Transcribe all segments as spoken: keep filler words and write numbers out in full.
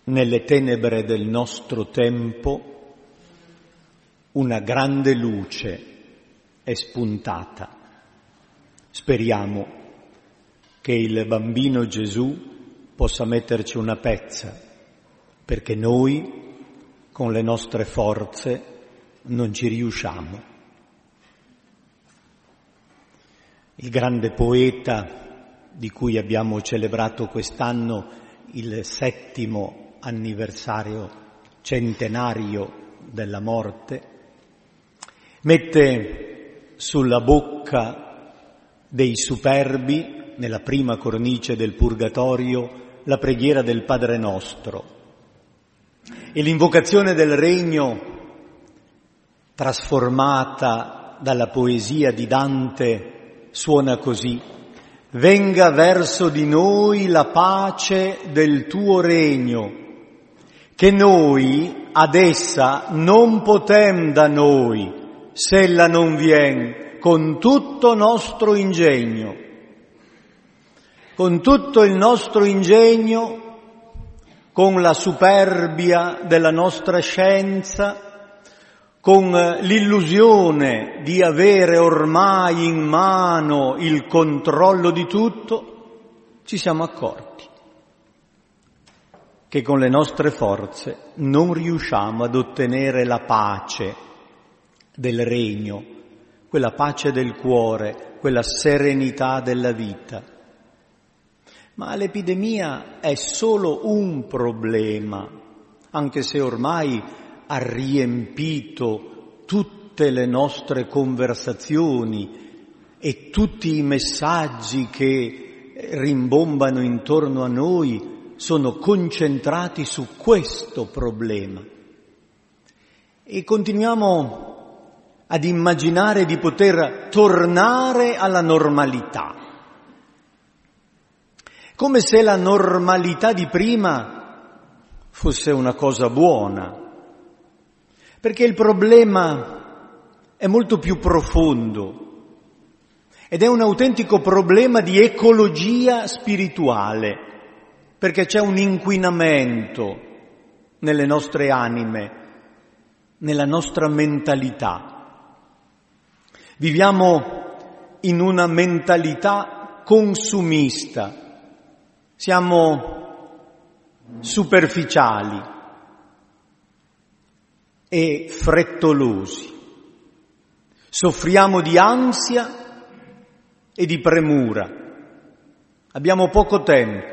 nelle tenebre del nostro tempo una grande luce è spuntata. Speriamo che il bambino Gesù possa metterci una pezza, perché noi con le nostre forze non ci riusciamo. Il grande poeta di cui abbiamo celebrato quest'anno il settimo anniversario centenario della morte, mette sulla bocca dei superbi, nella prima cornice del Purgatorio, la preghiera del Padre Nostro. E l'invocazione del Regno, trasformata dalla poesia di Dante, suona così: venga verso di noi la pace del tuo regno, che noi ad essa non potem da noi, se ella non vien con tutto nostro ingegno. Con tutto il nostro ingegno, con la superbia della nostra scienza, con l'illusione di avere ormai in mano il controllo di tutto, ci siamo accorti che con le nostre forze non riusciamo ad ottenere la pace del regno, quella pace del cuore, quella serenità della vita. Ma l'epidemia è solo un problema, anche se ormai ha riempito tutte le nostre conversazioni e tutti i messaggi che rimbombano intorno a noi sono concentrati su questo problema. E continuiamo ad immaginare di poter tornare alla normalità, come se la normalità di prima fosse una cosa buona, perché il problema è molto più profondo ed è un autentico problema di ecologia spirituale, perché c'è un inquinamento nelle nostre anime, nella nostra mentalità. Viviamo in una mentalità consumista, siamo superficiali e frettolosi, soffriamo di ansia e di premura, abbiamo poco tempo,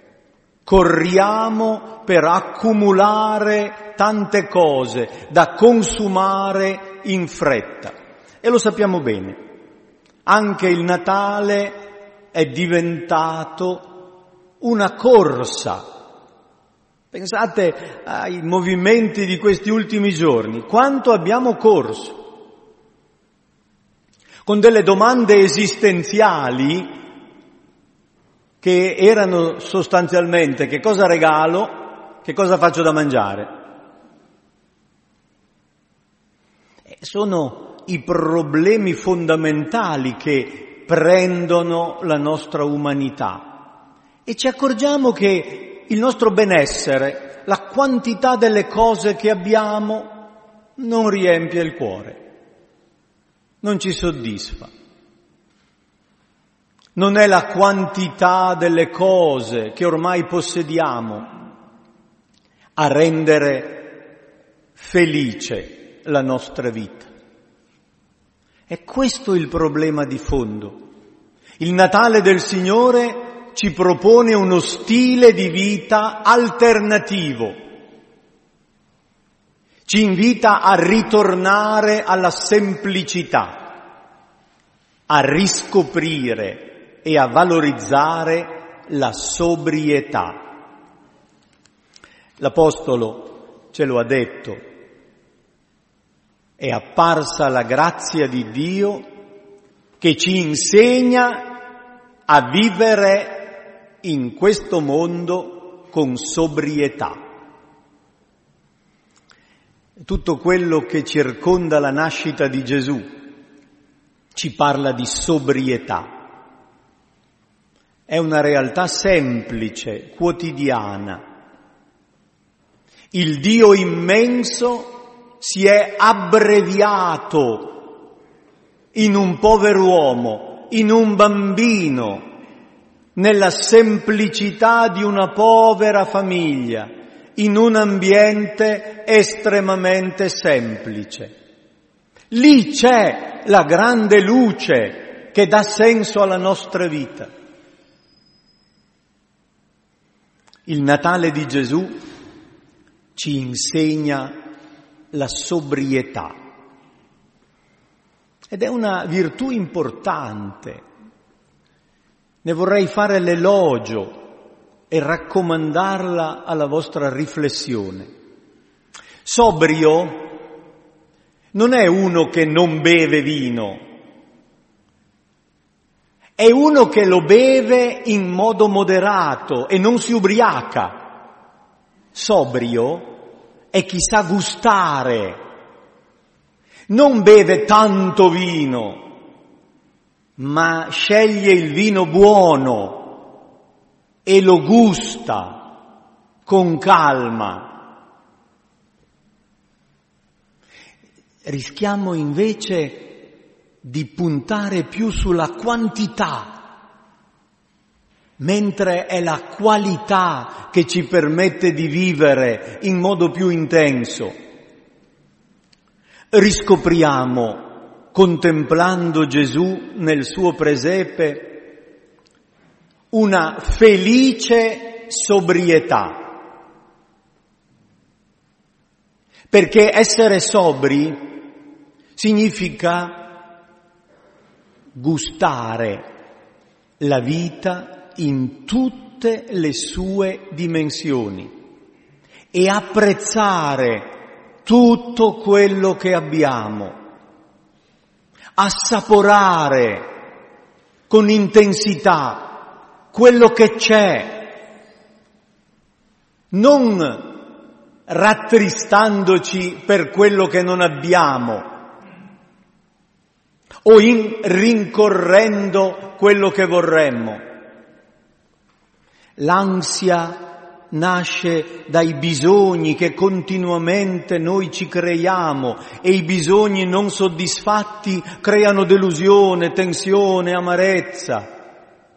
corriamo per accumulare tante cose da consumare in fretta e lo sappiamo bene. Anche il Natale è diventato una corsa. Pensate ai movimenti di questi ultimi giorni, quanto abbiamo corso, con delle domande esistenziali che erano sostanzialmente: che cosa regalo, che cosa faccio da mangiare? Sono i problemi fondamentali che prendono la nostra umanità. E ci accorgiamo che il nostro benessere, la quantità delle cose che abbiamo, non riempie il cuore, non ci soddisfa. Non è la quantità delle cose che ormai possediamo a rendere felice la nostra vita. È questo il problema di fondo. Il Natale del Signore ci propone uno stile di vita alternativo, ci invita a ritornare alla semplicità, a riscoprire e a valorizzare la sobrietà. L'Apostolo ce lo ha detto: è apparsa la grazia di Dio che ci insegna a vivere in questo mondo con sobrietà. Tutto quello che circonda la nascita di Gesù ci parla di sobrietà. È una realtà semplice, quotidiana, Il Dio immenso si è abbreviato in un povero uomo, in un bambino, nella semplicità di una povera famiglia, in un ambiente estremamente semplice. Lì c'è la grande luce che dà senso alla nostra vita. Il Natale di Gesù ci insegna la sobrietà ed è una virtù importante. Ne vorrei fare l'elogio e raccomandarla alla vostra riflessione. Sobrio non è uno che non beve vino, è uno che lo beve in modo moderato e non si ubriaca. Sobrio è chi sa gustare, non beve tanto vino, ma sceglie il vino buono e lo gusta con calma. Rischiamo invece di puntare più sulla quantità, mentre è la qualità che ci permette di vivere in modo più intenso. Riscopriamo, contemplando Gesù nel suo presepe, una felice sobrietà. Perché essere sobri significa gustare la vita in tutte le sue dimensioni e apprezzare tutto quello che abbiamo, assaporare con intensità quello che c'è, non rattristandoci per quello che non abbiamo o in rincorrendo quello che vorremmo. L'ansia nasce dai bisogni che continuamente noi ci creiamo e i bisogni non soddisfatti creano delusione, tensione, amarezza.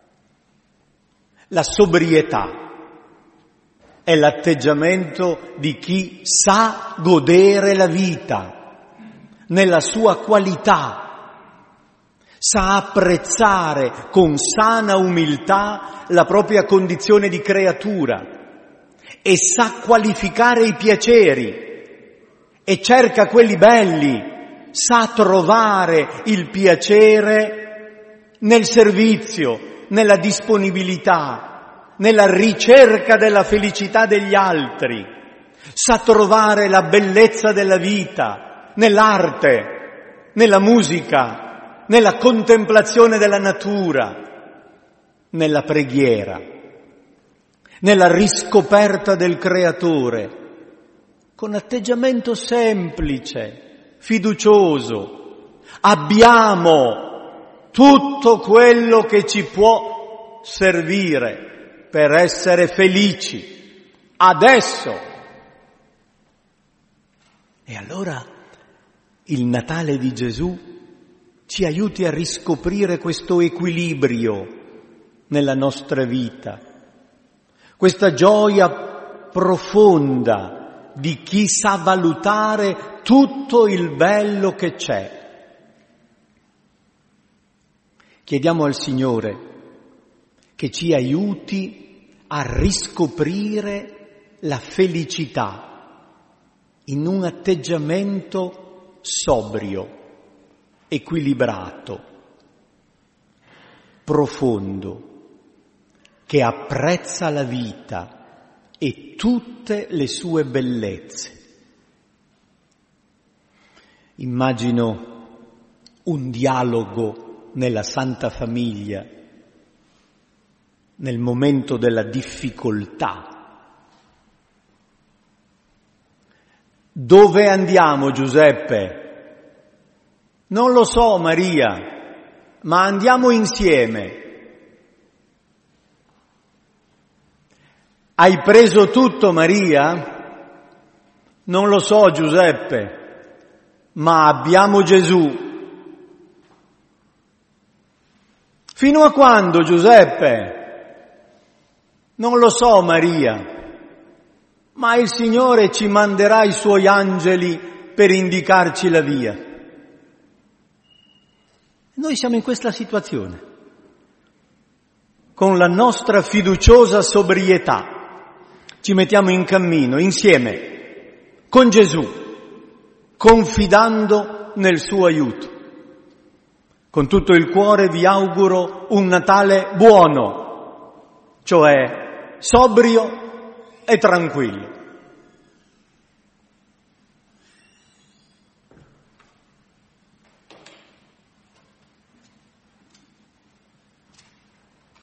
La sobrietà è l'atteggiamento di chi sa godere la vita nella sua qualità, sa apprezzare con sana umiltà la propria condizione di creatura e sa qualificare i piaceri e cerca quelli belli, sa trovare il piacere nel servizio, nella disponibilità, nella ricerca della felicità degli altri, sa trovare la bellezza della vita nell'arte, nella musica, nella contemplazione della natura, nella preghiera, nella riscoperta del Creatore, con atteggiamento semplice, fiducioso. Abbiamo tutto quello che ci può servire per essere felici adesso. E allora il Natale di Gesù ci aiuti a riscoprire questo equilibrio nella nostra vita, questa gioia profonda di chi sa valutare tutto il bello che c'è. Chiediamo al Signore che ci aiuti a riscoprire la felicità in un atteggiamento sobrio, equilibrato, profondo, che apprezza la vita e tutte le sue bellezze. Immagino un dialogo nella Santa Famiglia, nel momento della difficoltà. Dove andiamo, Giuseppe? Non lo so, Maria, ma andiamo insieme. Hai preso tutto, Maria? Non lo so, Giuseppe, ma abbiamo Gesù. Fino a quando, Giuseppe? Non lo so, Maria, ma il Signore ci manderà i Suoi angeli per indicarci la via. Noi siamo in questa situazione, con la nostra fiduciosa sobrietà. Ci mettiamo in cammino insieme con Gesù, confidando nel suo aiuto. Con tutto il cuore vi auguro un Natale buono, cioè sobrio e tranquillo.